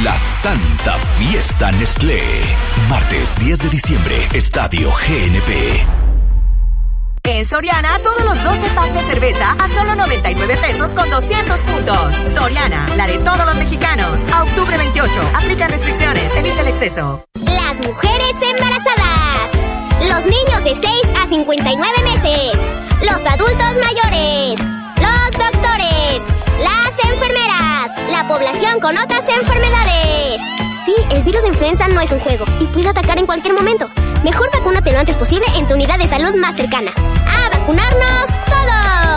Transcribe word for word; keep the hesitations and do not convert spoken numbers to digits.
La Santa Fiesta Nestlé. Martes diez de diciembre, Estadio G N P. En Soriana, todos los doce packs de cerveza a solo noventa y nueve pesos con doscientos puntos. Soriana, la de todos los mexicanos. A octubre veintiocho. Aplica restricciones. Evita el exceso. Las mujeres embarazadas. Los niños de seis a cincuenta y nueve meses. Los adultos mayores. Los doctores. Las enfermeras. La población con otras enfermedades. Sí, el virus de influenza no es un juego y puede atacar en cualquier momento. Mejor vacúnate lo antes posible en tu unidad de salud más cercana. ¡A vacunarnos todos!